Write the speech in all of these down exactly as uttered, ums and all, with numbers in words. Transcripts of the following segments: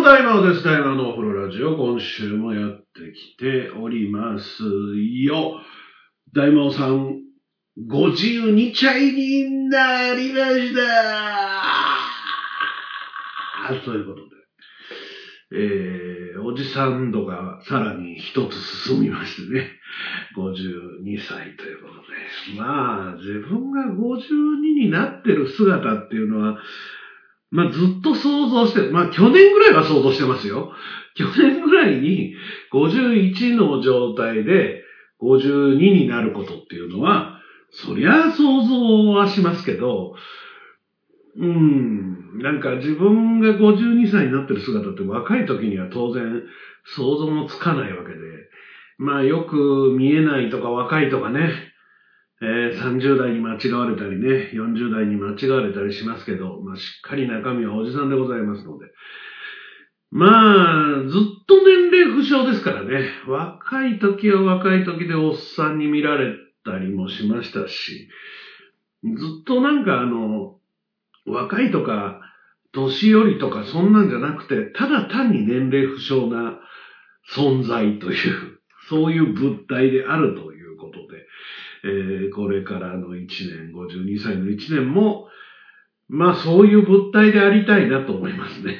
大魔王です。大魔王のお風呂ラジオ、今週もやってきておりますよ。大魔王さん、ごじゅうにちゃいになりましたということで、えー、おじさん度がさらに一つ進みましてね、ごじゅうにさいということで、まあ、自分がごじゅうにになってる姿っていうのは、まあずっと想像してる。まあ去年ぐらいは想像してますよ。去年ぐらいにごじゅういちの状態でごじゅうにになることっていうのは、そりゃ想像はしますけど、うーん、なんか自分がごじゅうにさいになってる姿って若い時には当然想像もつかないわけで、まあよく見えないとか若いとかね、えー、さんじゅう代に間違われたりね、よんじゅう代に間違われたりしますけど、まあ、しっかり中身はおじさんでございますので。まあ、ずっと年齢不詳ですからね。若い時は若い時でおっさんに見られたりもしましたし、ずっとなんかあの、若いとか、年寄りとかそんなんじゃなくて、ただ単に年齢不詳な存在という、そういう物体であるということで、えー、これからのいちねん、ごじゅうにさいのいちねんも、まあそういう物体でありたいなと思いますね。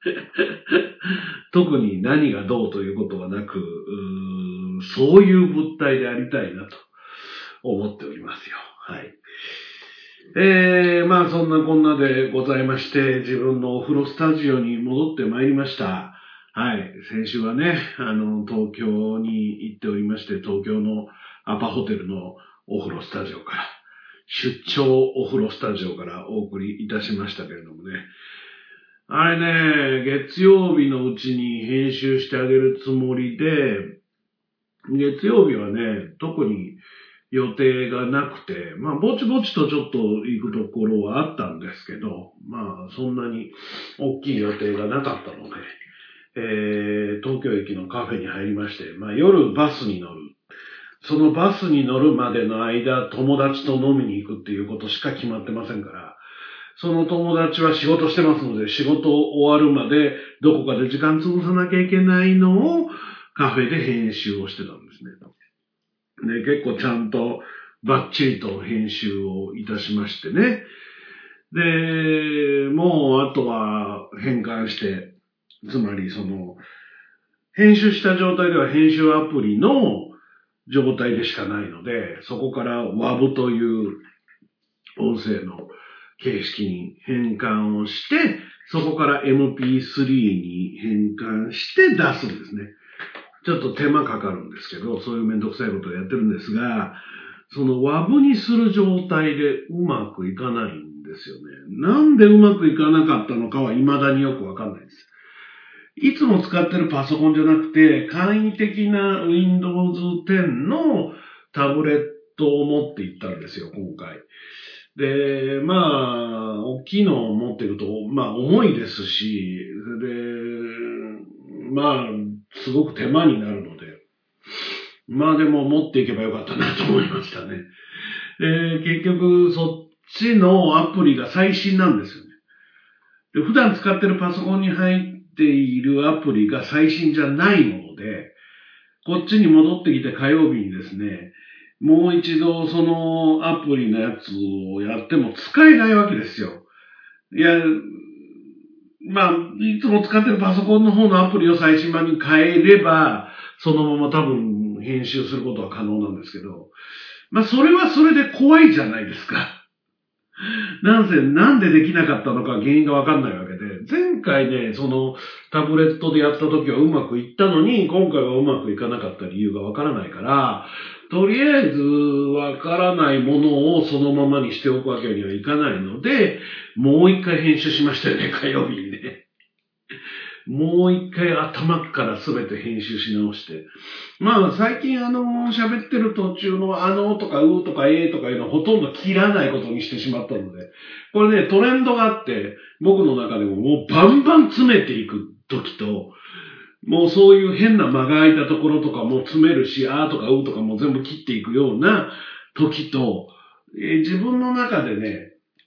特に何がどうということはなく、うーそういう物体でありたいなと思っておりますよ。はい。えー、まあそんなこんなでございまして、自分のお風呂スタジオに戻ってまいりました。はい。先週はね、あの、東京に行っておりまして、東京のアパホテルのお風呂スタジオから、出張お風呂スタジオからお送りいたしましたけれどもね。あれね、月曜日のうちに編集してあげるつもりで、月曜日はね、特に予定がなくて、まあ、ぼちぼちとちょっと行くところはあったんですけど、まあ、そんなに大きい予定がなかったので、えー、東京駅のカフェに入りまして、まあ、夜バスに乗る。そのバスに乗るまでの間、友達と飲みに行くっていうことしか決まってませんから、その友達は仕事してますので、仕事終わるまでどこかで時間潰さなきゃいけないのをカフェで編集をしてたんですね。で、結構ちゃんとバッチリと編集をいたしましてね。で、もうあとは変換して、つまりその、編集した状態では編集アプリの状態でしかないので、そこから ダブ という音声の形式に変換をして、そこから エムピースリー に変換して出すんですね。ちょっと手間かかるんですけど、そういうめんどくさいことをやってるんですが、その ダブ にする状態でうまくいかないんですよね。なんでうまくいかなかったのかは未だによくわかんないです。いつも使ってるパソコンじゃなくて、簡易的な ウィンドウズテン のタブレットを持っていったんですよ、今回。で、まあ、大きいのを持っていると、まあ、重いですし、で、まあ、すごく手間になるので、まあでも持っていけばよかったなと思いましたね。で、結局、そっちのアプリが最新なんですよね。で、普段使ってるパソコンに入っているアプリが最新じゃないもので、こっちに戻ってきて火曜日にですね、もう一度そのアプリのやつをやっても使えないわけですよ。いや、まあ、いつも使ってるパソコンの方のアプリを最新版に変えれば、そのまま多分編集することは可能なんですけど、まあそれはそれで怖いじゃないですか。なんせ、なんでできなかったのか原因がわかんないわけで、前回ね、そのタブレットでやった時はうまくいったのに、今回はうまくいかなかった理由がわからないから、とりあえずわからないものをそのままにしておくわけにはいかないので、もう一回編集しましたよね、火曜日にね。もう一回頭からすべて編集し直して。まあ最近あの喋ってる途中のあのとかうとかえとかいうのをほとんど切らないことにしてしまったので、これねトレンドがあって僕の中でももうバンバン詰めていく時と、もうそういう変な間が空いたところとかも詰めるし、あとかうとかも全部切っていくような時と、えー、自分の中でね、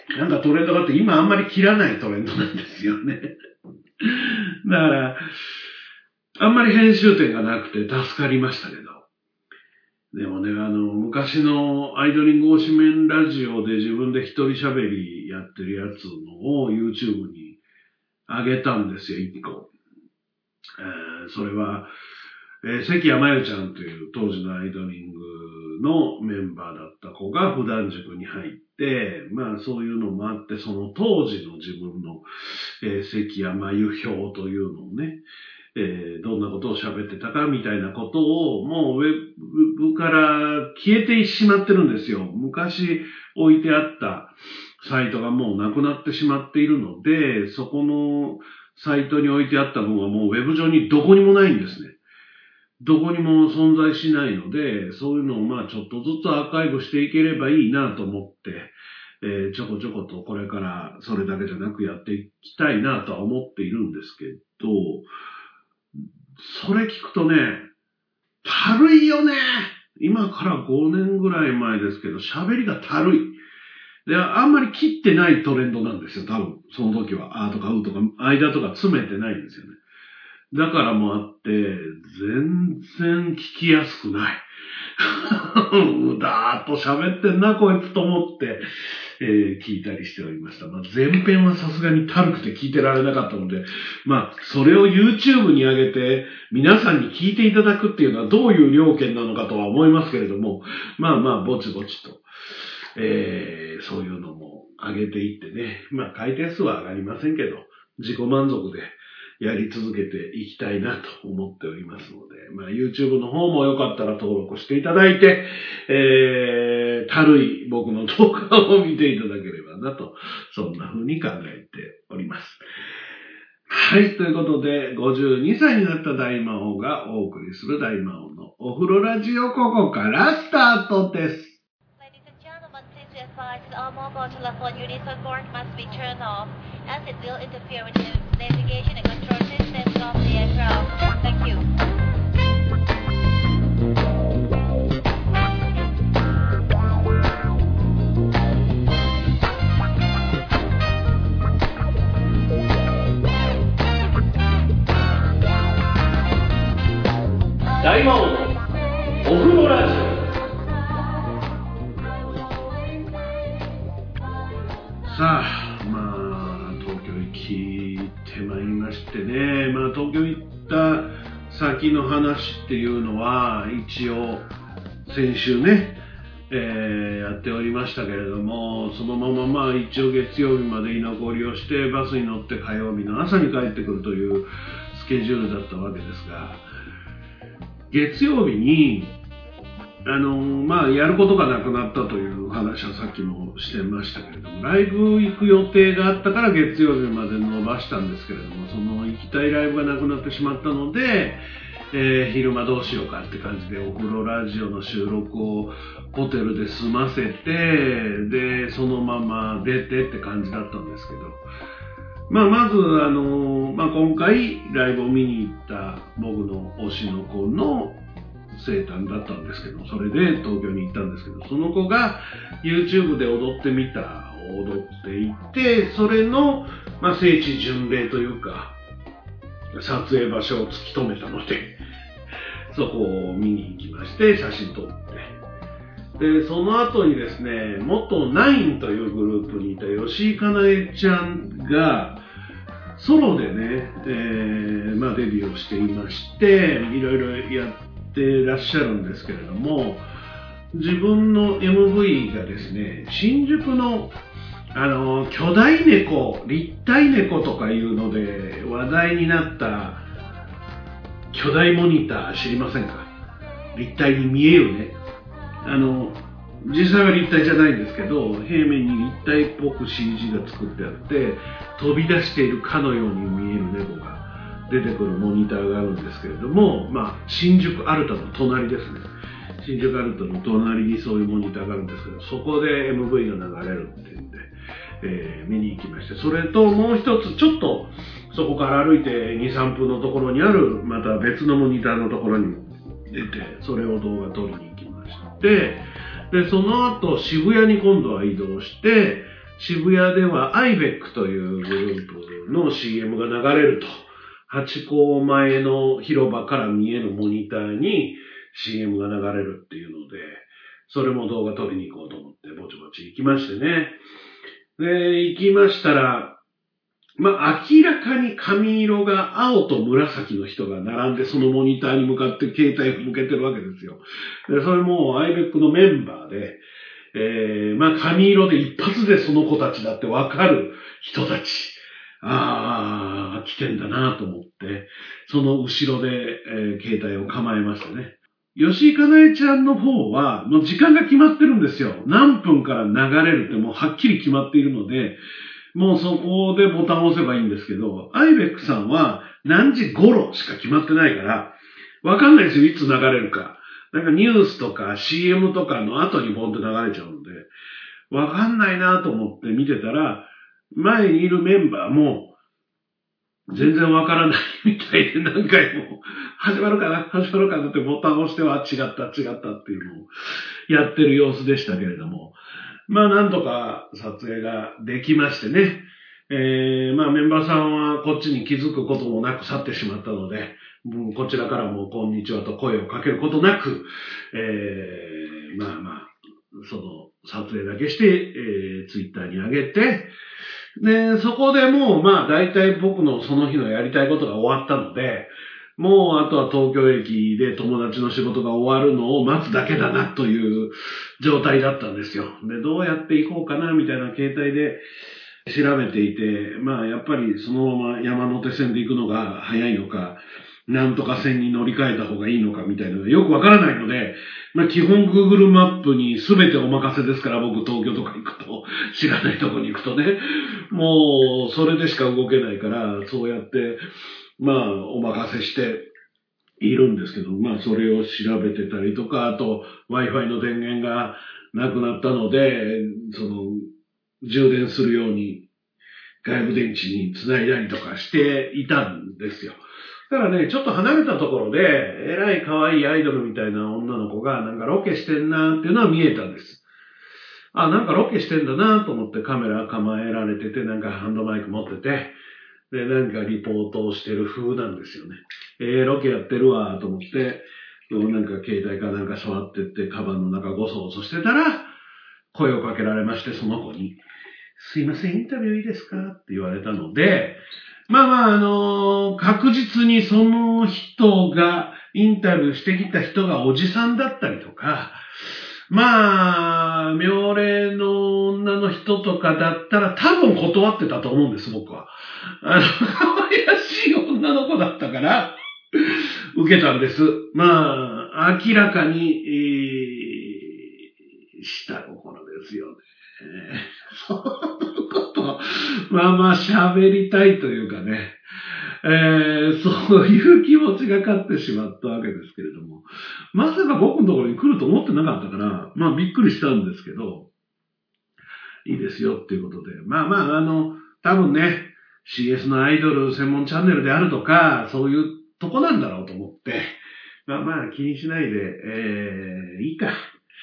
なんかトレンドがあって今あんまり切らないトレンドなんですよね。だから、あんまり編集点がなくて助かりましたけど。でもね、あの、昔のアイドリング推しメンラジオで自分で一人喋りやってるやつのを YouTube に上げたんですよ、一個。えー、それは、えー、関谷真由ちゃんという当時のアイドリングのメンバーだった子が普段塾に入って、まあそういうのもあって、その当時の自分の、えー、関谷真由表というのをね、えー、どんなことを喋ってたかみたいなことをもうウェブから消えてしまってるんですよ。昔置いてあったサイトがもうなくなってしまっているので、そこのサイトに置いてあった分はもうウェブ上にどこにもないんですね。どこにも存在しないので、そういうのをまあちょっとずつアーカイブしていければいいなと思って、えー、ちょこちょことこれからそれだけじゃなくやっていきたいなとは思っているんですけど、それ聞くとね、たるいよね。今からごねんぐらい前ですけど、喋りがたるい。で、あんまり切ってないトレンドなんですよ、多分。その時は、あーとかうとか、間とか詰めてないんですよね。だからもあって、全然聞きやすくない。うだーっと喋ってんな、こいつと思って、えー、聞いたりしておりました。まあ、前編はさすがにたるくて聞いてられなかったので、まあ、それを YouTube に上げて、皆さんに聞いていただくっていうのはどういう料金なのかとは思いますけれども、まあまあ、ぼちぼちと、えー、そういうのも上げていってね、まあ、回転数は上がりませんけど、自己満足で、やり続けていきたいなと思っておりますので、まあ YouTube の方もよかったら登録していただいて、えー、たるい僕の動画を見ていただければなと、そんな風に考えております。はい、ということで、ごじゅうにさいになった大魔王がお送りする大魔王のお風呂ラジオ、ここからスタートです。 All mobile telephone units on board must be turned off, as it will interfere with the navigation and control systems of the aircraft. Thank you. 大魔王のお風呂ラジオ。さあ、まあ、東京行きてまいりましてね、まあ、東京行った先の話っていうのは、一応、先週ね、えー、やっておりましたけれども、そのまままあ、一応月曜日まで居残りをして、バスに乗って火曜日の朝に帰ってくるというスケジュールだったわけですが、月曜日に、あのまあ、やることがなくなったという話はさっきもしてましたけれども、ライブ行く予定があったから月曜日まで伸ばしたんですけれども、その行きたいライブがなくなってしまったので、えー、昼間どうしようかって感じでお風呂ラジオの収録をホテルで済ませて、で、そのまま出てって感じだったんですけど、まあ、まず、あのまあ、今回ライブを見に行った僕の推しの子の生誕だったんですけど、それで東京に行ったんですけど、その子が YouTube で踊ってみたを踊っていて、それの、まあ、聖地巡礼というか、撮影場所を突き止めたので、そこを見に行きまして、写真撮って。で、その後にですね、元ナインというグループにいた吉井かなえちゃんが、ソロでね、えー、まあデビューをしていまして、いろいろやってらっしゃるんですけれども、自分の エムブイ がですね、新宿のあの巨大猫、立体猫とかいうので話題になった巨大モニター知りませんか？立体に見えるね。あの実際は立体じゃないんですけど、平面に立体っぽく シージー が作ってあって飛び出しているかのように見える猫が出てくるモニターがあるんですけれども、まあ、新宿アルタの隣ですね。新宿アルタの隣にそういうモニターがあるんですけど、そこで エムブイ が流れるっていうんで、えー、見に行きまして、それともう一つちょっとそこから歩いて にさんぷんのところにあるまた別のモニターのところにも出て、それを動画撮りに行きまして、でその後渋谷に今度は移動して、 渋谷では アイベック というグループの シーエム が流れると。ハチ公前の広場から見えるモニターに シーエム が流れるっていうので、それも動画撮りに行こうと思ってぼちぼち行きましてね。で、行きましたら、まあ、明らかに髪色が青と紫の人が並んでそのモニターに向かって携帯を向けてるわけですよ。で、それも アイベック のメンバーで、えー、まあ、髪色で一発でその子たちだってわかる人たち。ああ、来てんだなと思って、その後ろで、えー、携帯を構えましたね。吉井かなえちゃんの方は、もう時間が決まってるんですよ。何分から流れるってもうはっきり決まっているので、もうそこでボタンを押せばいいんですけど、アイベック さんは何時頃しか決まってないから、わかんないですよ、いつ流れるか。なんかニュースとか シーエム とかの後にボンと流れちゃうので、わかんないなと思って見てたら、前にいるメンバーも全然わからないみたいで何回も始まるかな始まるかなってボタンを押しては違った違ったっていうのをやってる様子でしたけれども、まあなんとか撮影ができましてね、えー、まあメンバーさんはこっちに気づくこともなく去ってしまったので、うん、こちらからもこんにちはと声をかけることなく、えー、まあまあその撮影だけして、えー、ツイッターに上げて、で、そこでもう、まあ、大体僕のその日のやりたいことが終わったので、もう、あとは東京駅で友達の仕事が終わるのを待つだけだなという状態だったんですよ。で、どうやって行こうかな、みたいな形態で調べていて、まあ、やっぱりそのまま山手線で行くのが早いのか、なんとか線に乗り換えた方がいいのかみたいなのがよくわからないので、まあ基本 Google マップに全てお任せですから、僕東京とか行くと、知らないとこに行くとね、もうそれでしか動けないから、そうやって、まあお任せしているんですけど、まあそれを調べてたりとか、あと Wi-Fi の電源がなくなったので、その充電するように外部電池につないだりとかしていたんですよ。だからね、ちょっと離れたところで、えらい可愛いアイドルみたいな女の子がなんかロケしてんなっていうのは見えたんです。あ、なんかロケしてんだなと思ってカメラ構えられてて、なんかハンドマイク持ってて、で、なんかリポートをしてる風なんですよね。えー、ロケやってるわと思って、なんか携帯かなんか触ってって、カバンの中ゴソゴソしてたら、声をかけられまして、その子に、すいません、インタビューいいですかって言われたので、まあまあ、あのー、確実にその人が、インタビューしてきた人がおじさんだったりとか、まあ、妙齢の女の人とかだったら多分断ってたと思うんです、僕は。あの、可愛らしい女の子だったから、受けたんです。まあ、明らかに、えー、下心ですよね。そういうこと、まあまあ喋りたいというかね、えー、そういう気持ちが勝ってしまったわけですけれども、まさか僕のところに来ると思ってなかったから、まあびっくりしたんですけど、いいですよっていうことで、まあまああの、多分ね、シーエス のアイドル専門チャンネルであるとか、そういうとこなんだろうと思って、まあまあ気にしないで、えー、いいか。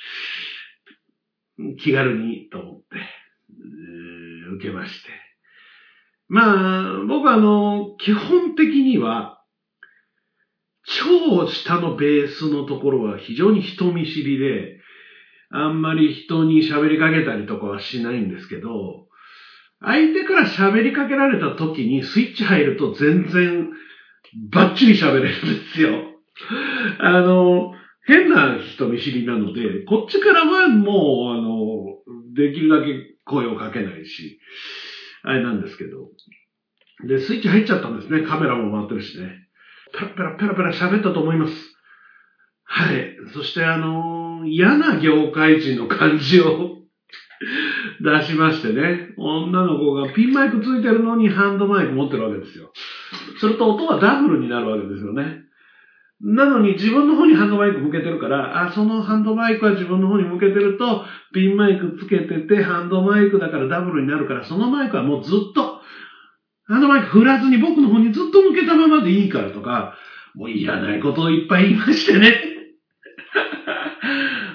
気軽にと思って、えー、受けまして。まあ、僕はあの、基本的には、超下のベースのところは非常に人見知りで、あんまり人に喋りかけたりとかはしないんですけど、相手から喋りかけられた時にスイッチ入ると全然バッチリ喋れるんですよ。あの、変な人見知りなので、こっちからはもう、あの、できるだけ声をかけないし、あれなんですけど。で、スイッチ入っちゃったんですね。カメラも回ってるしね。ペラペラペラペラ喋ったと思います。はい。そしてあの、嫌な業界人の感じを出しましてね。女の子がピンマイクついてるのにハンドマイク持ってるわけですよ。すると音はダブルになるわけですよね。なのに自分の方にハンドマイク向けてるから、あ、そのハンドマイクは自分の方に向けてると、ピンマイクつけてて、ハンドマイクだからダブルになるから、そのマイクはもうずっと、ハンドマイク振らずに僕の方にずっと向けたままでいいからとか、もういらないことをいっぱい言いましてね。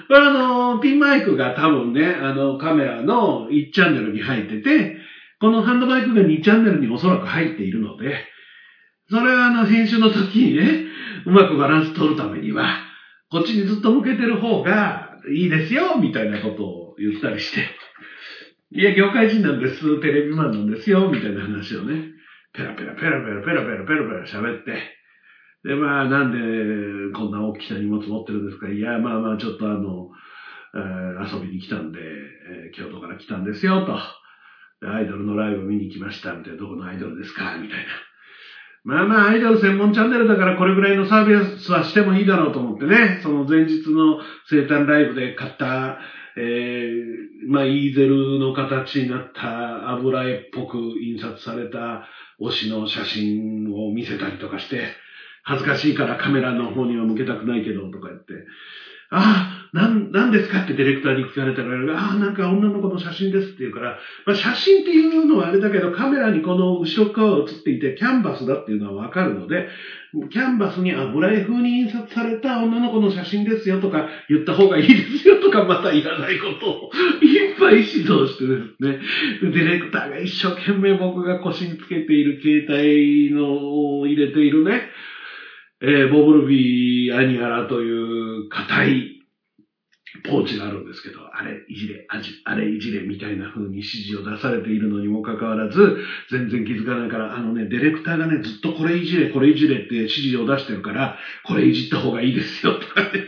これあの、ピンマイクが多分ね、あの、カメラのいちチャンネルに入ってて、このハンドマイクがにチャンネルにおそらく入っているので、それはあの、編集の時にね、うまくバランス取るためには、こっちにずっと向けてる方がいいですよ、みたいなことを言ったりして、いや、業界人なんです、テレビマンなんですよ、みたいな話をね、ペラペラペラペラペラペラペラペラ喋って、で、まあ、なんでこんな大きな荷物持ってるんですか？いや、まあまあ、ちょっとあの、えー遊びに来たんで、えー京都から来たんですよ、と。でアイドルのライブ見に来ました、みたいな、どこのアイドルですか？みたいな。まあまあ、アイドル専門チャンネルだからこれぐらいのサービスはしてもいいだろうと思ってね、その前日の生誕ライブで買った、えー、まあ、イーゼルの形になった油絵っぽく印刷された推しの写真を見せたりとかして、恥ずかしいからカメラの方には向けたくないけど、とか言って、ああ、なん、なんですかってディレクターに聞かれたら、ああ、なんか女の子の写真ですって言うから、まあ、写真っていうのはあれだけど、カメラにこの後ろ側が映っていて、キャンバスだっていうのはわかるので、キャンバスに油絵風に印刷された女の子の写真ですよとか言った方がいいですよとか、またいらないことをいっぱい指導してですね、ディレクターが一生懸命僕が腰につけている携帯のを入れているね、えー、ボブルビーアニアラという硬いポーチがあるんですけど、あれいじれ、あじあれいじれみたいな風に指示を出されているのにもかかわらず、全然気づかないから、あのね、ディレクターがね、ずっとこれいじれ、これいじれって指示を出してるから、これいじった方がいいですよ、とかね。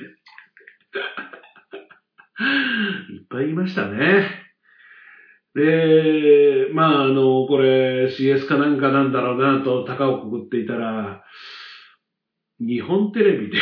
いっぱい言いましたね。で、まあ、あの、これ シーエス かなんかなんだろうなと、高をくぐっていたら、日本テレビで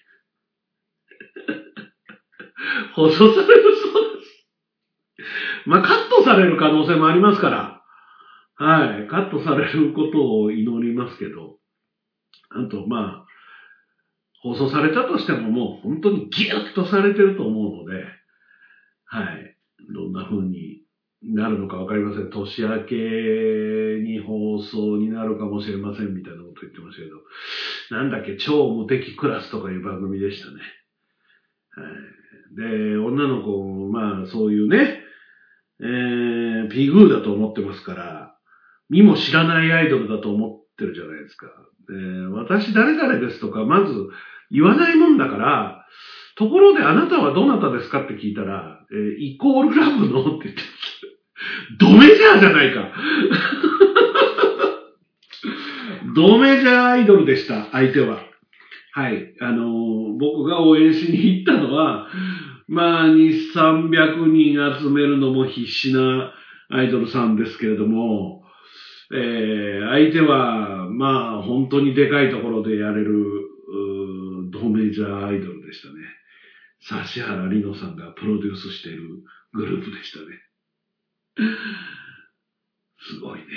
放送されるそうです。まあ、カットされる可能性もありますから、はい、カットされることを祈りますけど、あと、まあ、放送されたとしてももう本当にギュッとされてると思うので、はい、どんな風になるのかわかりません。年明けに放送になるかもしれませんみたいなこと言ってましたけど、なんだっけ、超無敵クラスとかいう番組でしたね。はい、で、女の子もまあそういうね、えー、ピグーだと思ってますから、見も知らないアイドルだと思ってるじゃないですか。で、私誰々ですとかまず言わないもんだから、ところであなたはどなたですかって聞いたら、えー、イコールラブのって言ってます。ドメジャーじゃないか。ドメジャーアイドルでした、相手は。はい。あのー、僕が応援しに行ったのは、まあ、にせんさんびゃくにん集めるのも必死なアイドルさんですけれども、えー、相手は、まあ、本当にでかいところでやれる、ドメジャーアイドルでしたね。指原莉乃さんがプロデュースしているグループでしたね。すごいね。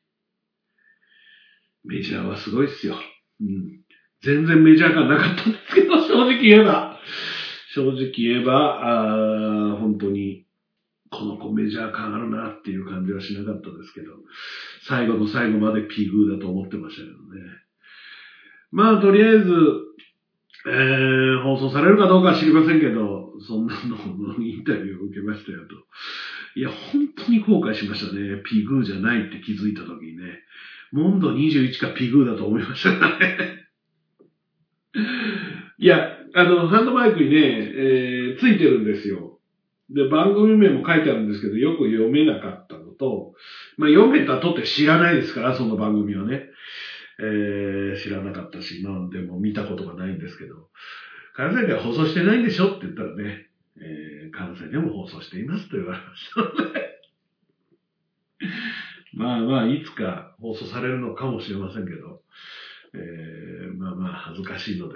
メジャーはすごいっすよ。うん。全然メジャー感なかったんですけど、正直言えば。正直言えば、あ本当に、この子メジャー感あるなっていう感じはしなかったですけど、最後の最後までピグーだと思ってましたけどね。まあ、とりあえず、えー、放送されるかどうかは知りませんけど、そんなのインタビューを受けましたよと。いや、本当に後悔しましたね。ピグーじゃないって気づいた時にね。モンドにじゅういちかピグーだと思いましたね。いや、あの、ハンドマイクにね、えー、ついてるんですよ。で、番組名も書いてあるんですけど、よく読めなかったのと、まあ、読めたとって知らないですから、その番組はね。えー、知らなかったし、まあ、でも見たことがないんですけど、関西では放送してないんでしょって言ったらね、えー、関西でも放送していますと言われましたので、まあまあ、いつか放送されるのかもしれませんけど、えー、まあまあ、恥ずかしいので、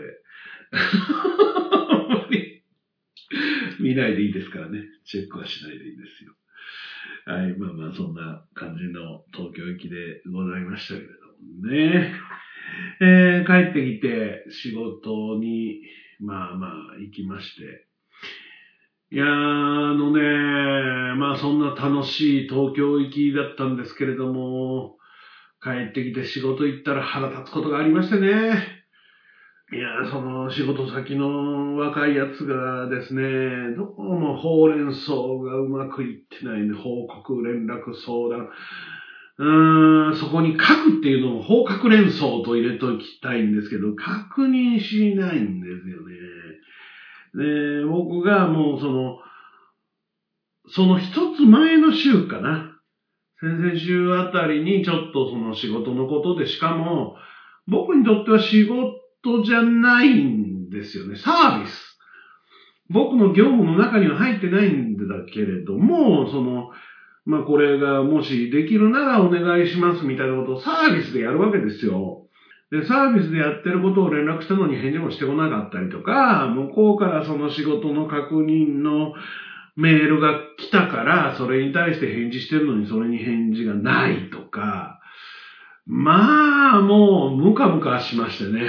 あんまり見ないでいいですからね、チェックはしないでいいですよ。はい、まあまあ、そんな感じの東京行きでございましたけれどもね。えー、帰ってきて仕事に、まあまあ行きまして。いやー、あのね、まあそんな楽しい東京行きだったんですけれども、帰ってきて仕事行ったら腹立つことがありましてね。 いや、その仕事先の若いやつがですね、どうもほうれん草がうまくいってないんで、報告、連絡、相談、うーん、そこに書くっていうのを報告連想と入れときたいんですけど、確認しないんですよね。で、僕がもうその、その一つ前の週かな。先々週あたりにちょっとその仕事のことで、しかも僕にとっては仕事じゃないんですよね。サービス。僕の業務の中には入ってないんだけれども、その、まあこれがもしできるならお願いしますみたいなことをサービスでやるわけですよ。で、サービスでやってることを連絡したのに返事もしてこなかったりとか、向こうからその仕事の確認のメールが来たから、それに対して返事してるのにそれに返事がないとか、まあ、もうムカムカしましてね。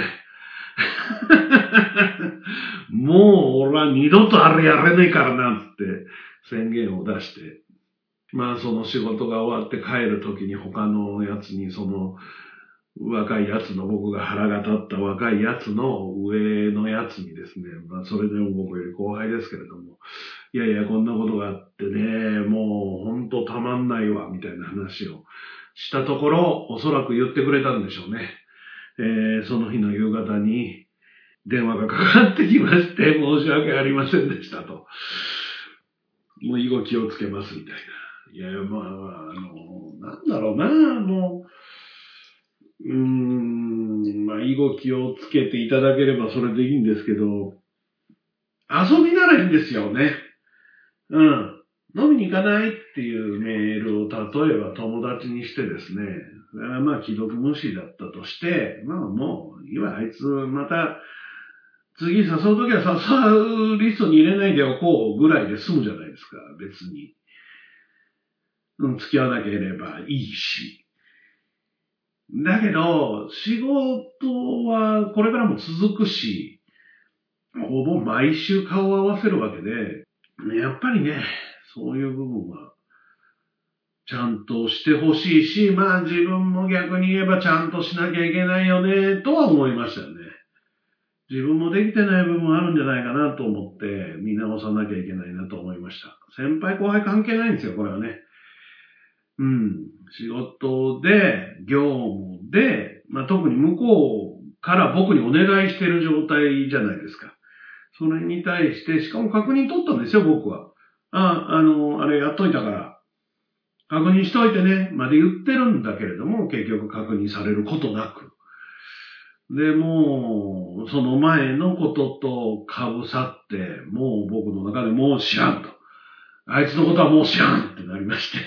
もう俺は二度とあれやれねえからなって宣言を出して、まあその仕事が終わって帰るときに他のやつにその若いやつの僕が腹が立った若いやつの上のやつにですね、まあそれでも僕より後輩ですけれども、いやいやこんなことがあってね、もう本当たまんないわみたいな話をしたところ、おそらく言ってくれたんでしょうね。えー、その日の夕方に電話がかかってきまして、申し訳ありませんでしたと。もう以後気をつけますみたいな。いやいや、まあ、あの、なんだろうな、もう、うーん、まあ、以後気をつけていただければそれでいいんですけど、遊びならいいんですよね。うん。飲みに行かないっていうメールを例えば友達にしてですね、まあ既読無視だったとして、まあもう、いいわ、あいつまた次誘うときは誘うリストに入れないでおこうぐらいで済むじゃないですか、別に。うん、付き合わなければいいし。だけど、仕事はこれからも続くし、ほぼ毎週顔を合わせるわけで、やっぱりね、そういう部分は、ちゃんとしてほしいし、まあ自分も逆に言えばちゃんとしなきゃいけないよね、とは思いましたよね。自分もできてない部分あるんじゃないかなと思って、見直さなきゃいけないなと思いました。先輩後輩関係ないんですよ、これはね。うん。仕事で、業務で、まあ特に向こうから僕にお願いしてる状態じゃないですか。それに対して、しかも確認取ったんですよ、僕は。あ、あの、あれやっといたから、確認しといてね、まで言ってるんだけれども、結局確認されることなく。で、もう、その前のことと被さって、もう僕の中でもう知らんと。あいつのことはもう知らんってなりまして。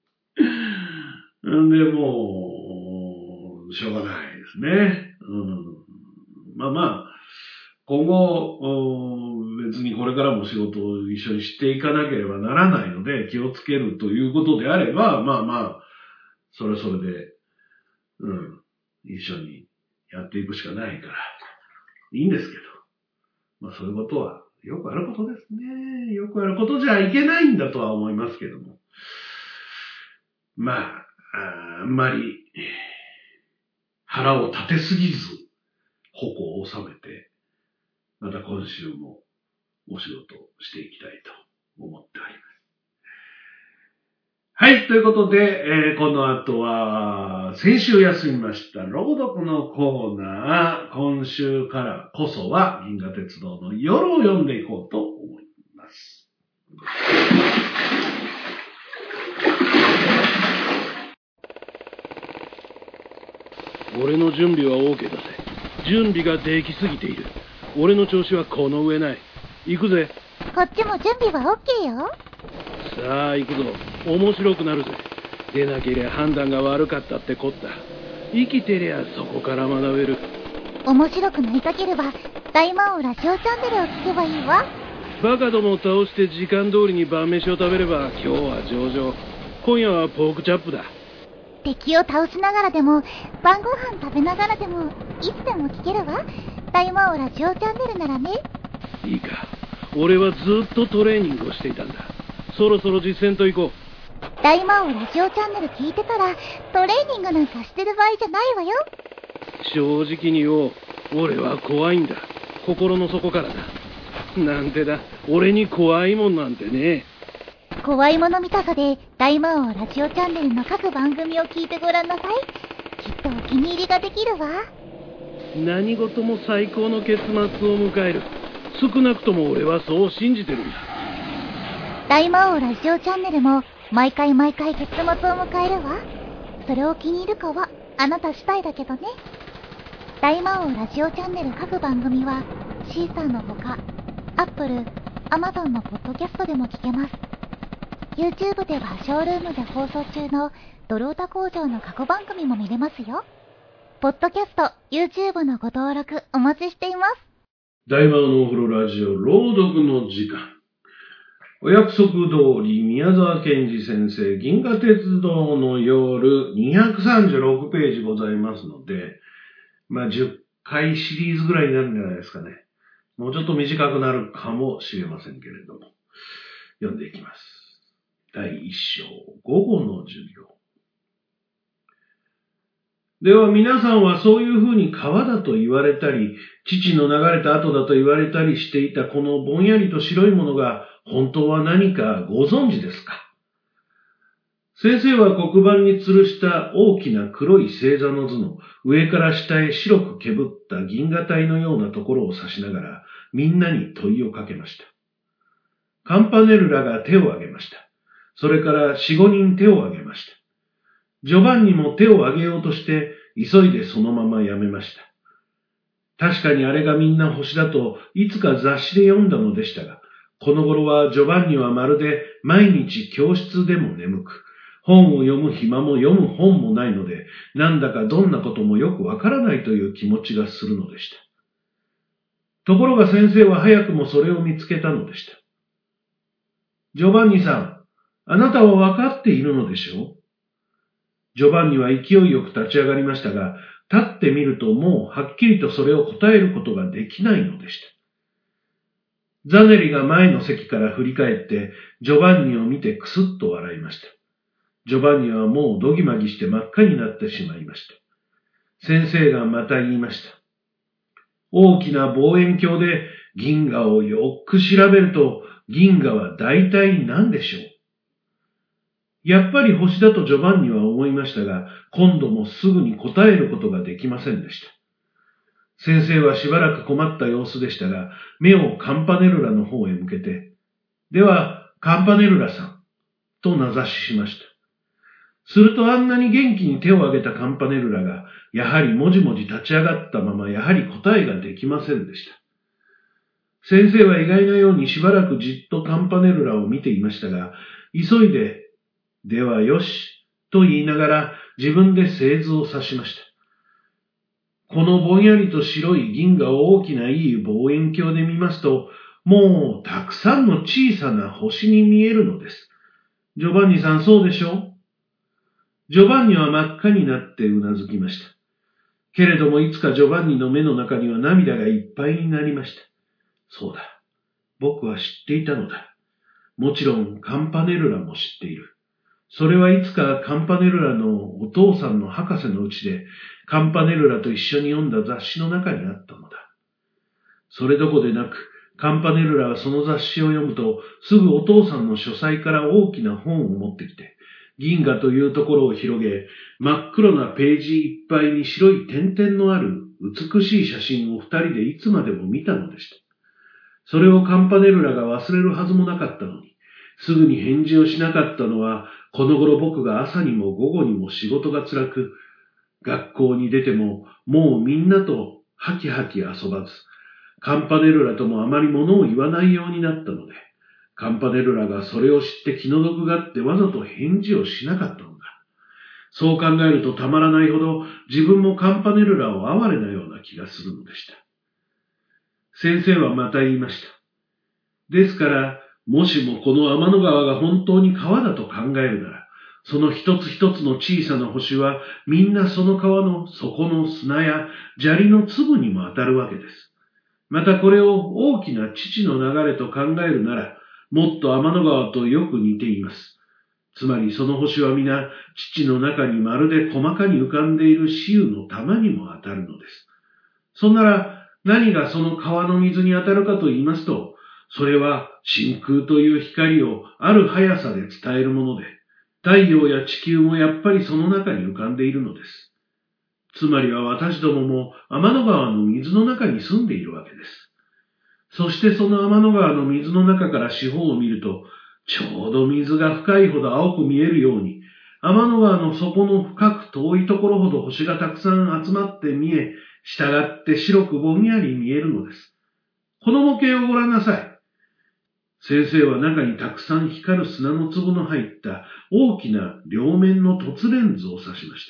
んで、もう、しょうがないですね。うん、まあまあ、今後、別にこれからも仕事を一緒にしていかなければならないので、気をつけるということであれば、まあまあ、それはそれで、うん、一緒にやっていくしかないから、いいんですけど、まあそういうことはよくあることですね。よくあることじゃいけないんだとは思いますけども。まあ、あ, あんまり腹を立てすぎず、矛を収めて、また今週もお仕事をしていきたいと思っております。はい、ということで、えー、この後は、先週休みました朗読のコーナー、今週からこそは銀河鉄道の夜を読んでいこうと思います。 俺の準備は OK だぜ。準備ができすぎている。俺の調子はこの上ない。行くぜ。 こっちも準備は OK よ。 さあ行くぞ。面白くなるぜ。出なけりゃ判断が悪かったってこった。生きてりゃそこから学べる。 面白くなりたければ大魔王ラジオチャンネルを聞けばいいわ。 バカどもを倒して時間通りに晩飯を食べれば今日は上々。今夜はポークチャップだ。 敵を倒しながらでも晩ご飯食べながらでもいつでも聞けるわ。大魔王ラジオチャンネルならね。 いいか。俺はずっとトレーニングをしていたんだ。そろそろ実践と行こう。 大魔王ラジオチャンネル聞いてたらトレーニングなんかしてる場合じゃないわよ。 正直に言おう。 俺は怖いんだ。心の底からだ。なんてだ、俺に怖いもんなんてね。 怖いもの見たさで大魔王ラジオチャンネルの各番組を聞いてごらんなさい。きっとお気に入りができるわ。 何事も最高の結末を迎える。少なくとも俺はそう信じてるんだ。 大魔王ラジオチャンネルも毎回毎回結末を迎えるわ。それを気に入るかはあなた次第だけどね。大魔王ラジオチャンネル各番組はシーサーのほか Apple、Amazon のポッドキャストでも聞けます。 YouTube ではショールームで放送中のドロータ工場の過去番組も見れますよ。ポッドキャスト、YouTube のご登録お待ちしています。 大魔王のお風呂ラジオ朗読の時間。お約束通り宮沢賢治先生銀河鉄道の夜にひゃくさんじゅうろくページございますので、まあじゅっかいシリーズぐらいになるんじゃないですかね。もうちょっと短くなるかもしれませんけれども、読んでいきます。だいいっ章、午後の授業。では皆さんはそういうふうに川だと言われたり、父の流れた後だと言われたりしていたこのぼんやりと白いものが本当は何かご存知ですか？先生は黒板に吊るした大きな黒い星座の図の上から下へ白くけぶった銀河帯のようなところを指しながらみんなに問いをかけました。カンパネルラが手を挙げました。それから四五人手を挙げました。ジョバンニも手を挙げようとして急いでそのままやめました。確かにあれがみんな星だといつか雑誌で読んだのでしたが、この頃はジョバンニはまるで毎日教室でも眠く、本を読む暇も読む本もないので、なんだかどんなこともよくわからないという気持ちがするのでした。ところが先生は早くもそれを見つけたのでした。ジョバンニさん、あなたはわかっているのでしょう？ジョバンニは勢いよく立ち上がりましたが、立ってみるともうはっきりとそれを答えることができないのでした。ザネリが前の席から振り返って、ジョバンニを見てクスッと笑いました。ジョバンニはもうどぎまぎして真っ赤になってしまいました。先生がまた言いました。大きな望遠鏡で銀河をよく調べると、銀河は大体何でしょう？やっぱり星だとジョバンニは思いましたが、今度もすぐに答えることができませんでした。先生はしばらく困った様子でしたが、目をカンパネルラの方へ向けて、では、カンパネルラさん、と名指ししました。するとあんなに元気に手を挙げたカンパネルラが、やはりもじもじ立ち上がったまま、やはり答えができませんでした。先生は意外なようにしばらくじっとカンパネルラを見ていましたが、急いで、ではよし、と言いながら自分で製図を指しました。このぼんやりと白い銀河を大きないい望遠鏡で見ますと、もうたくさんの小さな星に見えるのです。ジョバンニさん、そうでしょう？ジョバンニは真っ赤になってうなずきました。けれどもいつかジョバンニの目の中には涙がいっぱいになりました。そうだ。僕は知っていたのだ。もちろんカンパネルラも知っている。それはいつかカンパネルラのお父さんの博士のうちでカンパネルラと一緒に読んだ雑誌の中にあったのだ。それどこでなく、カンパネルラはその雑誌を読むとすぐお父さんの書斎から大きな本を持ってきて、銀河というところを広げ、真っ黒なページいっぱいに白い点々のある美しい写真を二人でいつまでも見たのでした。それをカンパネルラが忘れるはずもなかったのに、すぐに返事をしなかったのは、この頃僕が朝にも午後にも仕事が辛く、学校に出てももうみんなとハキハキ遊ばず、カンパネルラともあまり物を言わないようになったので、カンパネルラがそれを知って気の毒があってわざと返事をしなかったのだ。そう考えるとたまらないほど自分もカンパネルラを哀れなような気がするのでした。先生はまた言いました。ですから、もしもこの天の川が本当に川だと考えるなら、その一つ一つの小さな星はみんなその川の底の砂や砂利の粒にも当たるわけです。またこれを大きな父の流れと考えるなら、もっと天の川とよく似ています。つまりその星は皆父の中にまるで細かに浮かんでいる雌雄の玉にも当たるのです。 そんなら何がその川の水に当たるかと言いますと、それは真空という光をある速さで伝えるもので、太陽や地球もやっぱりその中に浮かんでいるのです。つまりは私どもも天の川の水の中に住んでいるわけです。そしてその天の川の水の中から四方を見ると、ちょうど水が深いほど青く見えるように、天の川の底の深く遠いところほど星がたくさん集まって見え、従って白くぼんやり見えるのです。この模型をご覧なさい。先生は中にたくさん光る砂の粒の入った大きな両面の凸レンズを指しました。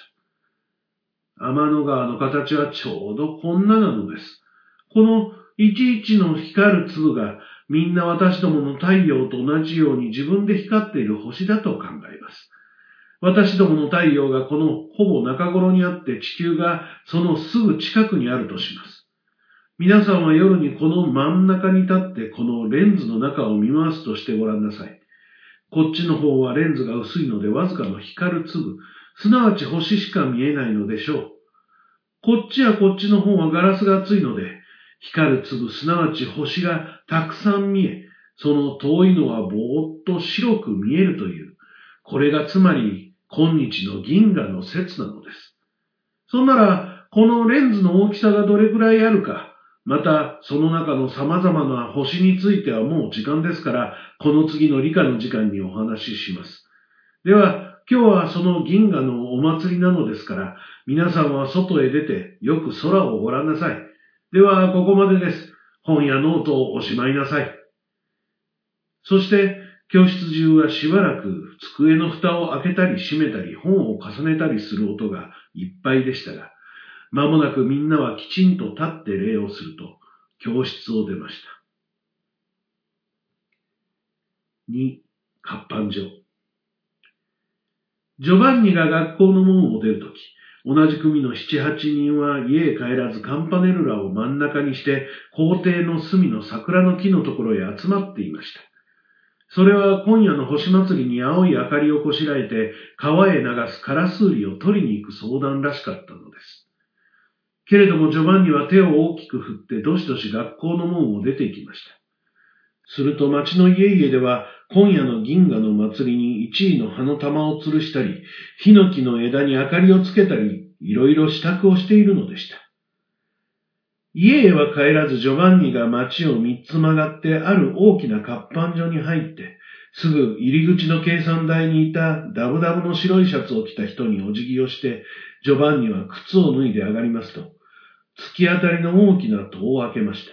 天の川の形はちょうどこんななのです。このいちいちの光る粒がみんな私どもの太陽と同じように自分で光っている星だと考えます。私どもの太陽がこのほぼ中頃にあって地球がそのすぐ近くにあるとします。皆さんは夜にこの真ん中に立ってこのレンズの中を見回すとしてごらんなさい。こっちの方はレンズが薄いのでわずかの光る粒、すなわち星しか見えないのでしょう。こっちやこっちの方はガラスが厚いので、光る粒、すなわち星がたくさん見え、その遠いのはぼーっと白く見えるという、これがつまり今日の銀河の説なのです。そんなら、このレンズの大きさがどれくらいあるか、また、その中の様々な星についてはもう時間ですから、この次の理科の時間にお話しします。では、今日はその銀河のお祭りなのですから、皆さんは外へ出てよく空をご覧なさい。では、ここまでです。本やノートをおしまいなさい。そして、教室中はしばらく机の蓋を開けたり閉めたり本を重ねたりする音がいっぱいでしたが、間もなくみんなはきちんと立って礼をすると、教室を出ました。に、活版所。ジョバンニが学校の門を出るとき、同じ組の七八人は家へ帰らずカンパネルラを真ん中にして校庭の隅の桜の木のところへ集まっていました。それは今夜の星祭りに青い明かりをこしらえて川へ流すカラスウリを取りに行く相談らしかったのです。けれどもジョバンニは手を大きく振ってどしどし学校の門を出て行きました。すると町の家々では今夜の銀河の祭りに一位の葉の玉を吊るしたり、ヒノキの枝に明かりをつけたり、いろいろ支度をしているのでした。家へは帰らずジョバンニが町を三つ曲がってある大きな活版所に入って、すぐ入り口の計算台にいたダブダブの白いシャツを着た人にお辞儀をして、ジョバンニは靴を脱いで上がりますと、突き当たりの大きな戸を開けました。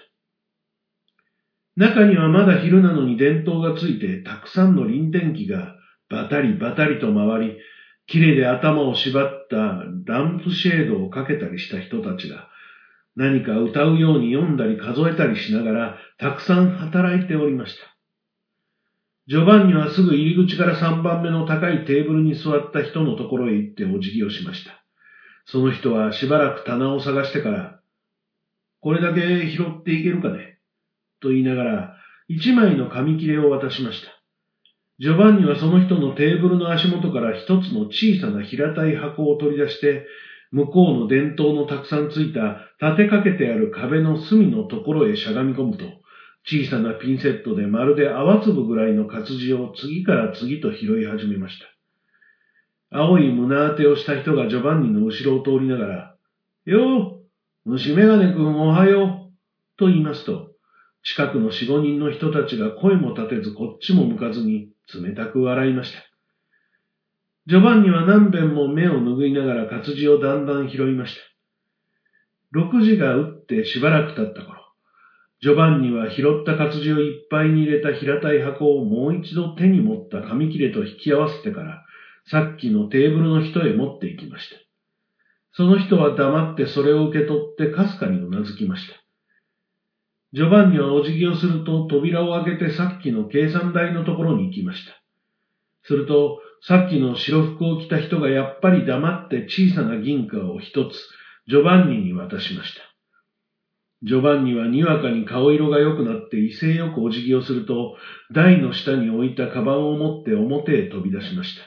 中にはまだ昼なのに電灯がついてたくさんの輪電機がバタリバタリと回り、きれで頭を縛ったランプシェードをかけたりした人たちが何か歌うように読んだり数えたりしながらたくさん働いておりました。ジョバンニはすぐ入り口から三番目の高いテーブルに座った人のところへ行ってお辞儀をしました。その人はしばらく棚を探してから、これだけ拾っていけるかねと言いながら、一枚の紙切れを渡しました。ジョバンニはその人のテーブルの足元から一つの小さな平たい箱を取り出して、向こうの電灯のたくさんついた立てかけてある壁の隅のところへしゃがみ込むと、小さなピンセットでまるで泡粒ぐらいの活字を次から次と拾い始めました。青い胸当てをした人がジョバンニの後ろを通りながら、よう、虫眼鏡くんおはよう、と言いますと、近くの四五人の人たちが声も立てずこっちも向かずに冷たく笑いました。ジョバンニは何遍も目を拭いながら活字をだんだん拾いました。六時が打ってしばらく経った頃、ジョバンニは拾った活字をいっぱいに入れた平たい箱をもう一度手に持った紙切れと引き合わせてから、さっきのテーブルの人へ持って行きました。その人は黙ってそれを受け取ってかすかにうなずきました。ジョバンニはお辞儀をすると扉を開けてさっきの計算台のところに行きました。すると、さっきの白服を着た人がやっぱり黙って小さな銀貨を一つ、ジョバンニに渡しました。ジョバンニはにわかに顔色が良くなって威勢よくお辞儀をすると、台の下に置いたカバンを持って表へ飛び出しました。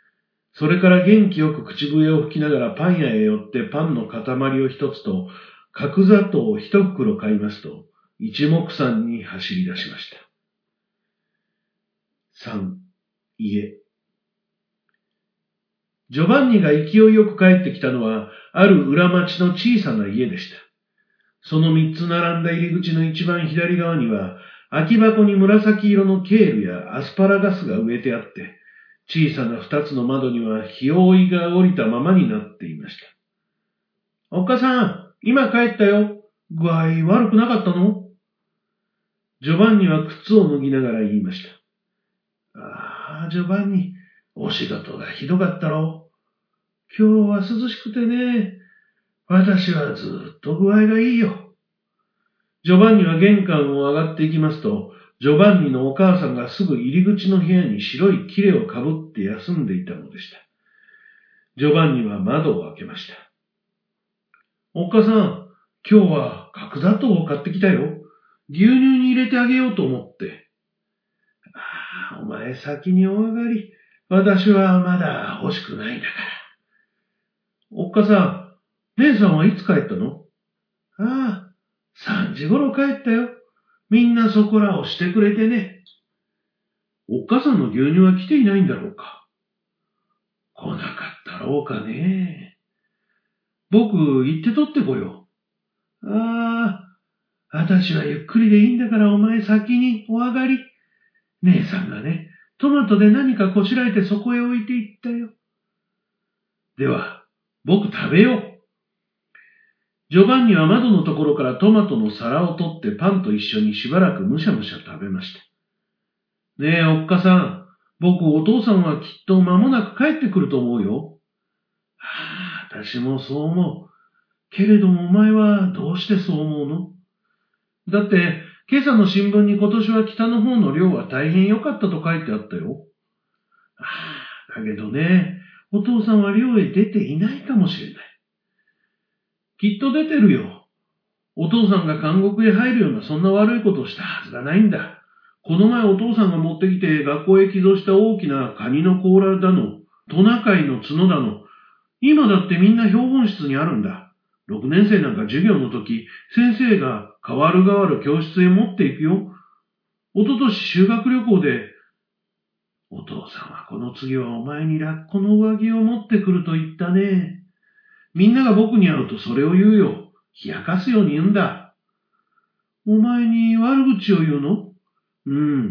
それから元気よく口笛を吹きながらパン屋へ寄ってパンの塊を一つと、 角砂糖を一袋買いますと、一目散に走り出しました。三、家。ジョバンニが勢いよく帰ってきたのは、ある裏町の小さな家でした。その三つ並んだ入り口の一番左側には、空き箱に紫色のケールやアスパラガスが植えてあって、小さな二つの窓には日覆いが降りたままになっていました。おっかさん、今帰ったよ。具合悪くなかったの？ジョバンニは靴を脱ぎながら言いました。ああ、ジョバンニ、お仕事がひどかったろう。今日は涼しくてね。私はずっと具合がいいよ。ジョバンニは玄関を上がっていきますと、ジョバンニのお母さんがすぐ入り口の部屋に白いキレをかぶって休んでいたのでした。ジョバンニは窓を開けました。おっかさん、今日は角砂糖を買ってきたよ。牛乳に入れてあげようと思って。ああ、お前先にお上がり。私はまだ欲しくないんだから。おっかさん、姉さんはいつ帰ったの？ああ、さんじ頃帰ったよ。みんなそこらをしてくれてね。おっかさんの牛乳は来ていないんだろうか。来なかったろうかね。僕、行って取ってこよう。ああ、私はゆっくりでいいんだからお前先にお上がり。姉さんがね、トマトで何かこしらえてそこへ置いていったよ。では、僕食べよう。ジョバンニは窓のところからトマトの皿を取ってパンと一緒にしばらくむしゃむしゃ食べました。ねえ、おっかさん、僕お父さんはきっと間もなく帰ってくると思うよ。はあ、私もそう思う。けれどもお前はどうしてそう思うの？だって、今朝の新聞に今年は北の方の漁は大変良かったと書いてあったよ。ああ、だけどね、お父さんは漁へ出ていないかもしれない。きっと出てるよ。お父さんが監獄へ入るようなそんな悪いことをしたはずがないんだ。この前お父さんが持ってきて学校へ寄贈した大きなカニの甲羅だの、トナカイの角だの、今だってみんな標本室にあるんだ。六年生なんか授業の時、先生が代わる代わる教室へ持っていくよ。おととし修学旅行で、お父さんはこの次はお前にラッコの上着を持ってくると言ったね。みんなが僕に会うとそれを言うよ。冷やかすように言うんだ。お前に悪口を言うの？うん。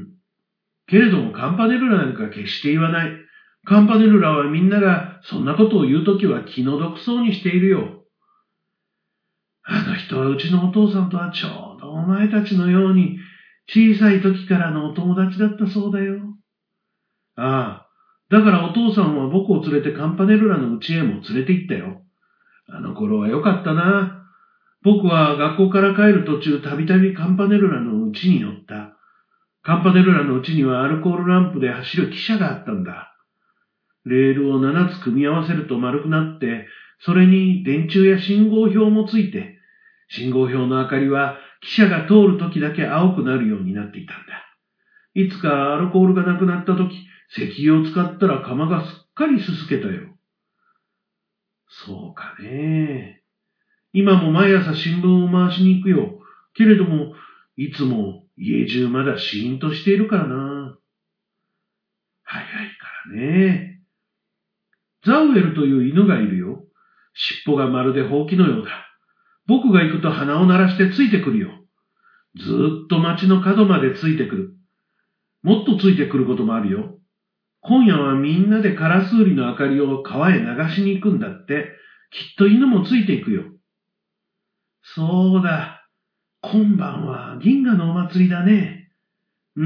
けれどもカンパネルラなんか決して言わない。カンパネルラはみんながそんなことを言うときは気の毒そうにしているよ。あの人はうちのお父さんとはちょうどお前たちのように小さい時からのお友達だったそうだよ。ああ、だからお父さんは僕を連れてカンパネルラの家へも連れて行ったよ。あの頃はよかったな。僕は学校から帰る途中たびたびカンパネルラの家に乗った。カンパネルラの家にはアルコールランプで走る汽車があったんだ。レールを七つ組み合わせると丸くなって、それに電柱や信号標もついて、信号標の明かりは汽車が通るときだけ青くなるようになっていたんだ。いつかアルコールがなくなったとき、石油を使ったら釜がすっかりすすけたよ。そうかね。今も毎朝新聞を回しに行くよ。けれども、いつも家中まだシーンとしているからな。早いからね。ザウエルという犬がいるよ。尻尾がまるでほうきのようだ。僕が行くと鼻を鳴らしてついてくるよ。ずーっと街の角までついてくる。もっとついてくることもあるよ。今夜はみんなでカラスウリの明かりを川へ流しに行くんだって。きっと犬もついていくよ。そうだ。今晩は銀河のお祭りだね。うん。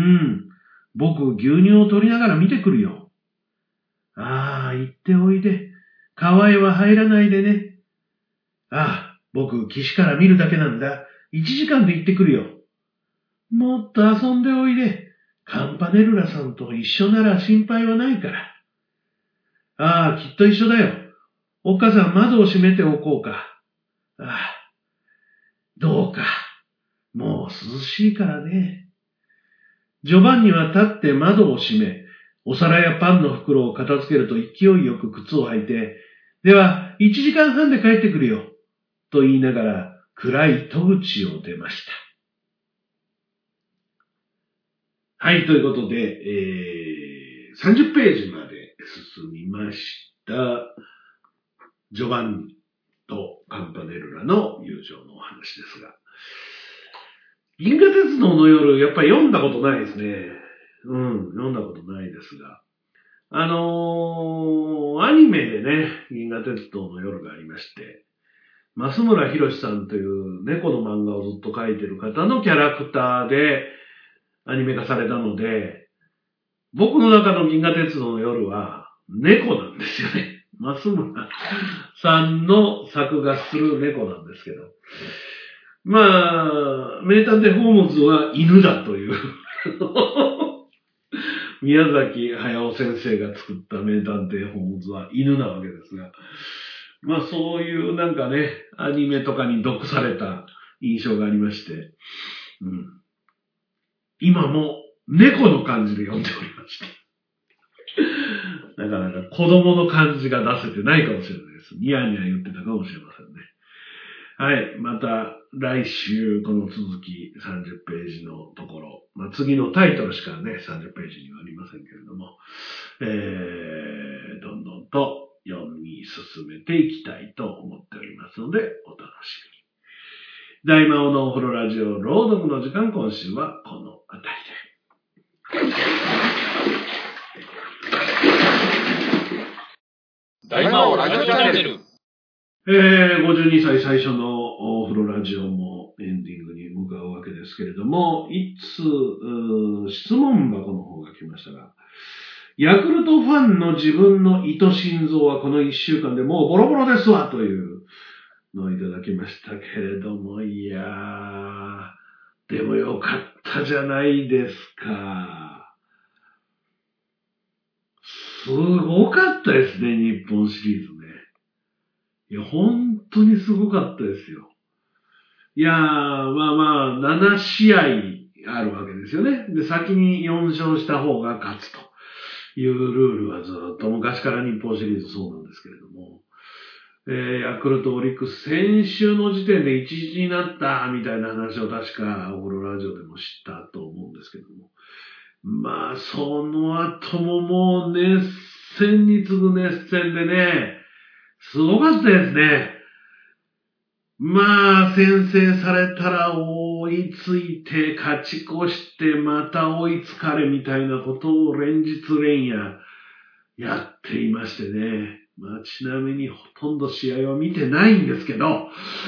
僕牛乳を取りながら見てくるよ。ああ、行っておいで。川へは入らないでね。ああ、僕岸から見るだけなんだ。一時間で行ってくるよ。もっと遊んでおいで。カンパネルラさんと一緒なら心配はないから。ああ、きっと一緒だよ。おっかさん窓を閉めておこうか。ああ、どうか。もう涼しいからね。ジョバンニは立って窓を閉め、お皿やパンの袋を片付けると勢いよく靴を履いて、では一時間半で帰ってくるよ。と言いながら暗い戸口を出ました。はい、ということで、えー、さんじゅっページまで進みました。ジョバンニとカンパネルラの友情のお話ですが。銀河鉄道の夜、やっぱり読んだことないですね。うん、読んだことないですが。あのー、アニメでね、銀河鉄道の夜がありまして、増村博さんという猫の漫画をずっと描いてる方のキャラクターでアニメ化されたので、僕の中の銀河鉄道の夜は猫なんですよね。増村さんの作画する猫なんですけど。まあ、名探偵ホームズは犬だという。宮崎駿先生が作った名探偵ホームズは犬なわけですが。まあそういうなんかね、アニメとかに毒された印象がありまして、うん、今も猫の感じで読んでおりまして。なかなか子供の感じが出せてないかもしれないです。ニヤニヤ言ってたかもしれませんね。はい。また来週この続きさんじゅっページのところ、まあ、次のタイトルしかね、さんじゅっページにはありませんけれども、えー、どんどんと読み進めていきたいと思っておりますので、お楽しみに。大魔王のお風呂ラジオ朗読の時間、今週はこのあたりで。 大魔王ラジオチャンネル。 えー、ごじゅうにさい最初のお風呂ラジオもエンディングに向かうわけですけれども、いつ、質問箱の方が来ましたが、ヤクルトファンの自分の糸心臓はこの一週間でもうボロボロですわというのをいただきましたけれども、いやー、でもよかったじゃないですか。すごかったですね、日本シリーズね。いや、本当にすごかったですよ。いやー、まあまあ、ななしあいあるわけですよね。で、先によん勝した方が勝つというルールはずっと昔から日本シリーズそうなんですけれども、えー、ヤクルトオリックス先週の時点でいちいちになったみたいな話を確かお風呂ラジオでも知ったと思うんですけども、まあ、その後ももう熱戦に次ぐ熱戦でね、すごかったですね。まあ、先制されたら追いついて勝ち越してまた追いつかれみたいなことを連日連夜やっていましてね。まあ、ちなみにほとんど試合は見てないんですけど、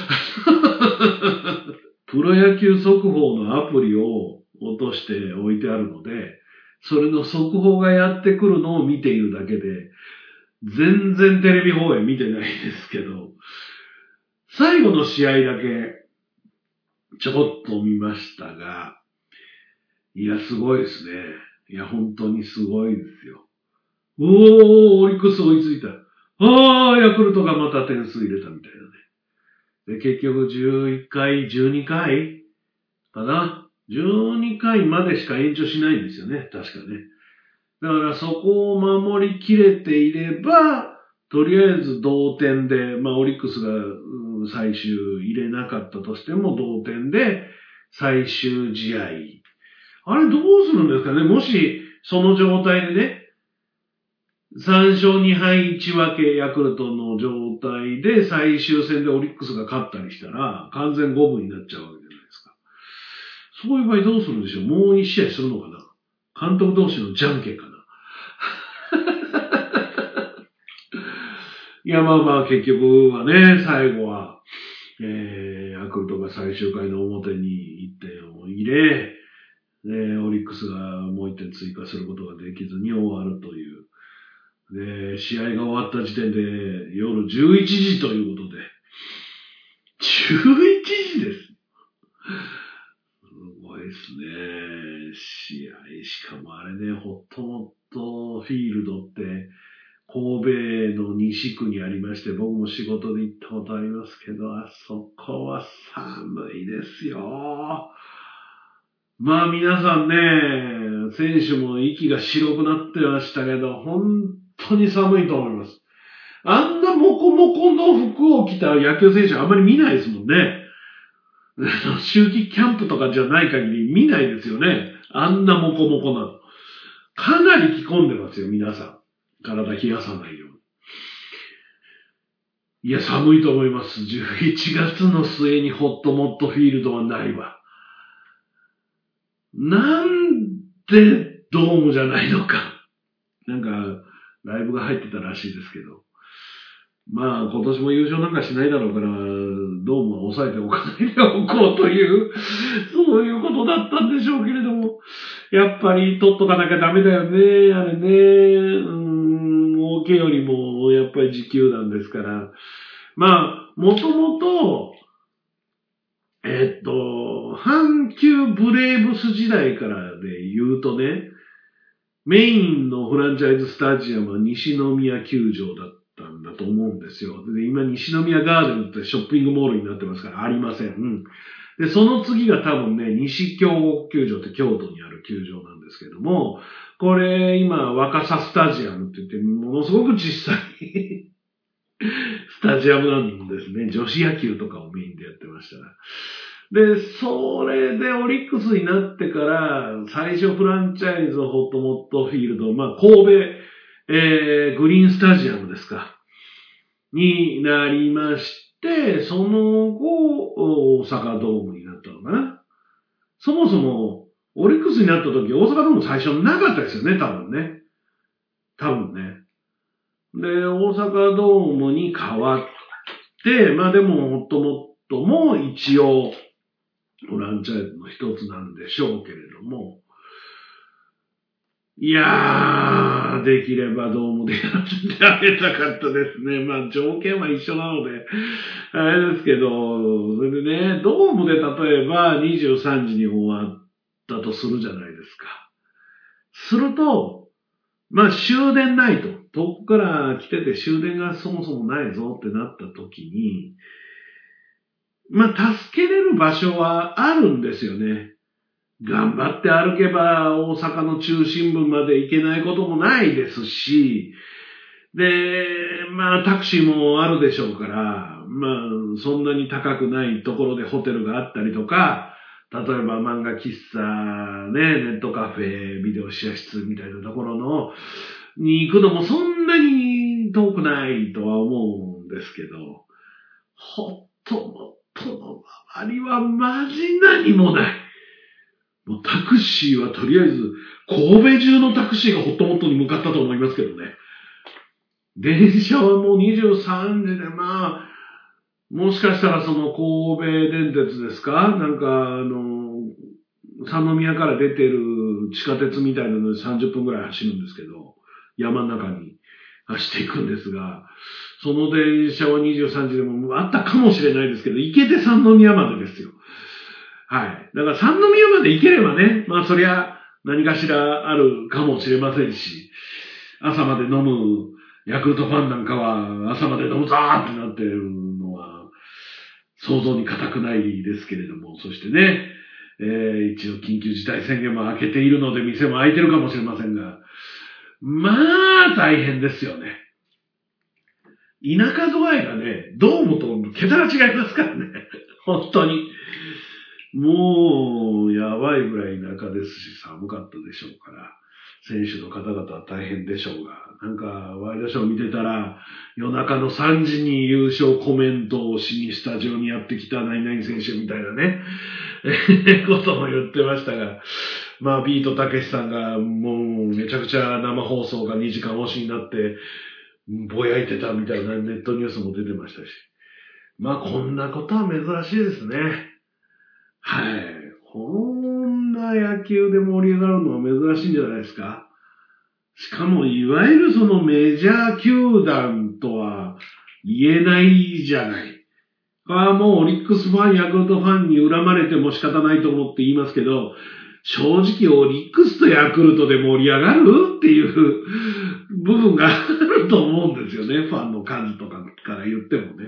プロ野球速報のアプリを落として置いてあるので、それの速報がやってくるのを見ているだけで、全然テレビ放映見てないですけど、最後の試合だけちょこっと見ましたが、いや、すごいですね。いや、本当にすごいですよ。おー、オリックス追いついた。あー、ヤクルトがまた点数入れたみたいなね。で、結局じゅういっかい、じゅうにかいかな。じゅうにかいまでしか延長しないんですよね。確かね。だからそこを守りきれていれば、とりあえず同点で、まあオリックスが、うん、最終入れなかったとしても同点で最終試合。あれどうするんですかね。もしその状態でね、さん勝に敗いち分けヤクルトの状態で最終戦でオリックスが勝ったりしたら完全五分になっちゃうわけじゃないですか。そういう場合どうするんでしょう。もう一試合するのかな。監督同士のじゃんけんかな。いや、まあまあ、結局はね、最後は、えー、ヤクルトが最終回の表にいってんを入れ、で、オリックスがもういってん追加することができずに終わるという。で、試合が終わった時点で夜じゅういちじということで、じゅういちじです。すごいですね。試合、しかもあれね、ホットモットフィールドって、神戸の西区にありまして、僕も仕事で行ったことありますけど、あそこは寒いですよ。まあ皆さんね、選手も息が白くなってましたけど、本当に寒いと思います。あんなモコモコの服を着た野球選手あんまり見ないですもんね。 秋季キャンプとかじゃない限り見ないですよね。あんなモコモコなの。かなり着込んでますよ、皆さん。体冷やさないように。いや、寒いと思います。じゅういちがつの末にホットモットフィールドはないわ。なんでドームじゃないのか。なんか、ライブが入ってたらしいですけど。まあ、今年も優勝なんかしないだろうから、ドームは抑えておかないでおこうという、そういうことだったんでしょうけれども、やっぱり取っとかなきゃダメだよね、あれね。うーん、儲けよりも、やっぱり自球団ですから。まあ、もともと、えっと、阪急ブレーブス時代からで言うとね、メインのフランチャイズスタジアムは西宮球場だったんだと思うんですよ。で、今西宮ガーデンってショッピングモールになってますからありません。で、その次が多分ね、西京球場って京都にある球場なんですけども、これ今若狭スタジアムって言ってものすごく小さいスタジアムなんですね。女子野球とかをメインでやってましたら。で、それでオリックスになってから、最初フランチャイズホットモットフィールド、まあ、神戸、えー、グリーンスタジアムですか、になりまして、その後、大阪ドームになったのかな。そもそも、オリックスになった時、大阪ドーム最初なかったですよね、多分ね。多分ね。で、大阪ドームに変わって、まあでも、ホットモットも一応、フランチャイズの一つなんでしょうけれども、いやー、できればドームでやってあげたかったですね。まあ条件は一緒なので、あれですけど、それでね、ドームで例えばにじゅうさんじに終わったとするじゃないですか。すると、まあ終電ないと。遠くから来てて終電がそもそもないぞってなった時に、まあ、助けれる場所はあるんですよね。頑張って歩けば大阪の中心部まで行けないこともないですし、で、まあ、タクシーもあるでしょうから、まあ、そんなに高くないところでホテルがあったりとか、例えば漫画喫茶、ね、ネットカフェ、ビデオ試写室みたいなところの、に行くのもそんなに遠くないとは思うんですけど、ほっともその周りはマジ何もない。もうタクシーはとりあえず、神戸中のタクシーがホットモットに向かったと思いますけどね。電車はもうにじゅうさんじで、まあ、もしかしたらその神戸電鉄ですか？なんかあの、三宮から出てる地下鉄みたいなのでさんじゅっぷんぐらい走るんですけど、山の中に走っていくんですが、その電車はにじゅうさんじでもあったかもしれないですけど、行けて三宮までですよ。はい。だから三宮まで行ければね、まあそりゃ何かしらあるかもしれませんし、朝まで飲むヤクルトファンなんかは朝まで飲むぞーってなってるのは想像に難くないですけれども、そしてね、えー、一応緊急事態宣言も明けているので店も開いてるかもしれませんが、まあ大変ですよね。田舎度合いがね、ドームと桁が違いますからね。本当に。もう、やばいぐらい田舎ですし、寒かったでしょうから、選手の方々は大変でしょうが、なんか、ワイドショー見てたら、夜中のさんじに優勝コメントをしにスタジオにやってきた何々選手みたいなね、ことも言ってましたが、まあ、ビートたけしさんがもうめちゃくちゃ生放送がにじかん押しになって、ぼやいてたみたいなネットニュースも出てましたし。まあこんなことは珍しいですね。はい。こんな野球で盛り上がるのは珍しいんじゃないですか。しかもいわゆるそのメジャー球団とは言えないじゃない。これはもうオリックスファン、ヤクルトファンに恨まれても仕方ないと思って言いますけど、正直オリックスとヤクルトで盛り上がるっていう部分があると思うんですよね。ファンの数とかから言ってもね。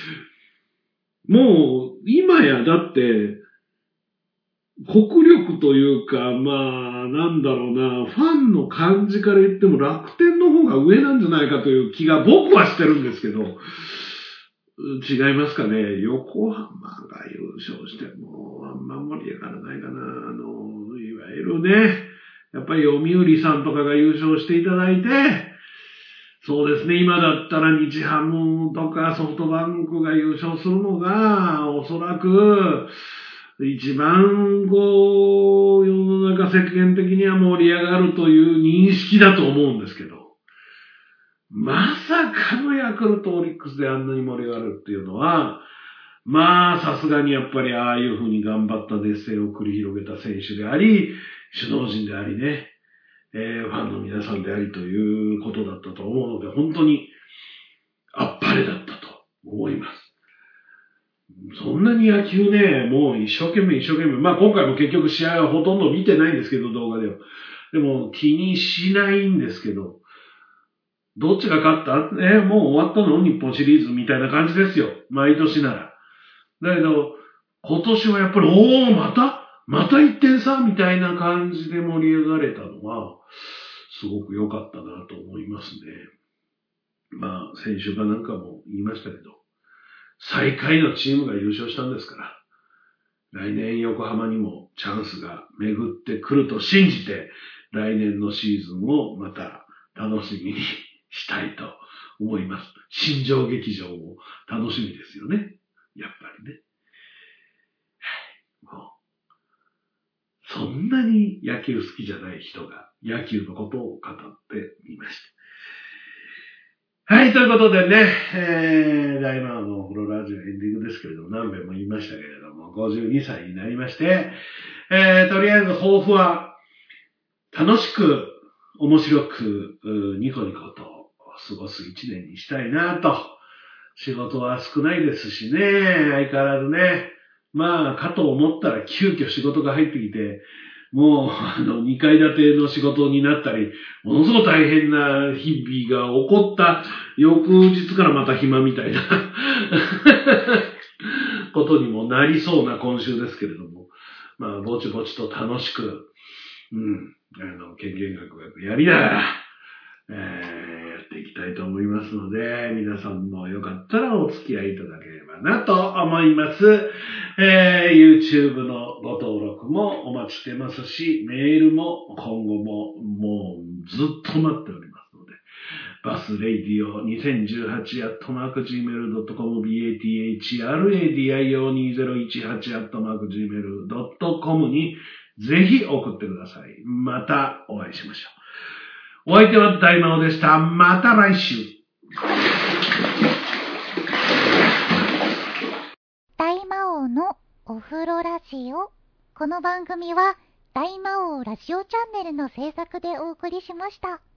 もう今やだって国力というか、まあなんだろうな、ファンの感じから言っても楽天の方が上なんじゃないかという気が僕はしてるんですけど、 違いますかね。横浜が優勝しても、あんま盛り上がらないかな。あの、いわゆるね、やっぱり読売さんとかが優勝していただいて、そうですね、今だったら日ハムとかソフトバンクが優勝するのが、おそらく、一番、こう、世の中世間的には盛り上がるという認識だと思うんですけど、まさかのヤクルトオリックスであんなに盛り上がるっていうのは、まあ、さすがにやっぱりああいう風に頑張った熱戦を繰り広げた選手であり、首脳陣でありね、えー、ファンの皆さんでありということだったと思うので、本当にあっぱれだったと思います。そんなに野球ね、もう一生懸命一生懸命、まあ今回も結局試合はほとんど見てないんですけど、動画では。でも気にしないんですけど、どっちが勝ったえー、もう終わったの日本シリーズみたいな感じですよ。毎年なら。だけど、今年はやっぱり、おー、またまたいってん差みたいな感じで盛り上がれたのは、すごく良かったなと思いますね。まあ、先週かなんかも言いましたけど、最下位のチームが優勝したんですから、来年横浜にもチャンスが巡ってくると信じて、来年のシーズンをまた楽しみにしたいと思います。新庄劇場も楽しみですよね。やっぱりね。もうそんなに野球好きじゃない人が野球のことを語ってみました。はい、ということでね、えー、大魔王のお風呂ラジオエンディングですけれども、何遍も言いましたけれども、ごじゅうにさいになりまして、えー、とりあえず抱負は、楽しく、面白く、ニコニコと過ごす一年にしたいなと。仕事は少ないですしね、相変わらずね。まあ、かと思ったら急遽仕事が入ってきて、もう、あの、にかい建ての仕事になったり、ものすごく大変な日々が起こった翌日からまた暇みたいなことにもなりそうな今週ですけれども、まあ、ぼちぼちと楽しく、うん、あの、権限学学やりながら、えー、やっていきたいと思いますので、皆さんもよかったらお付き合いいただければなと思います。えー、YouTube のご登録もお待ちしてますし、メールも今後ももうずっと待っておりますので、バスレイディオにせんじゅうはちアットマークジーメールドットコム バトラディオにせんじゅうはちアットマークジーメールドットコム にぜひ送ってください。またお会いしましょう。お相手は大魔王でした。また来週。 大魔王のお風呂ラジオ。この番組は大魔王ラジオチャンネルの制作でお送りしました。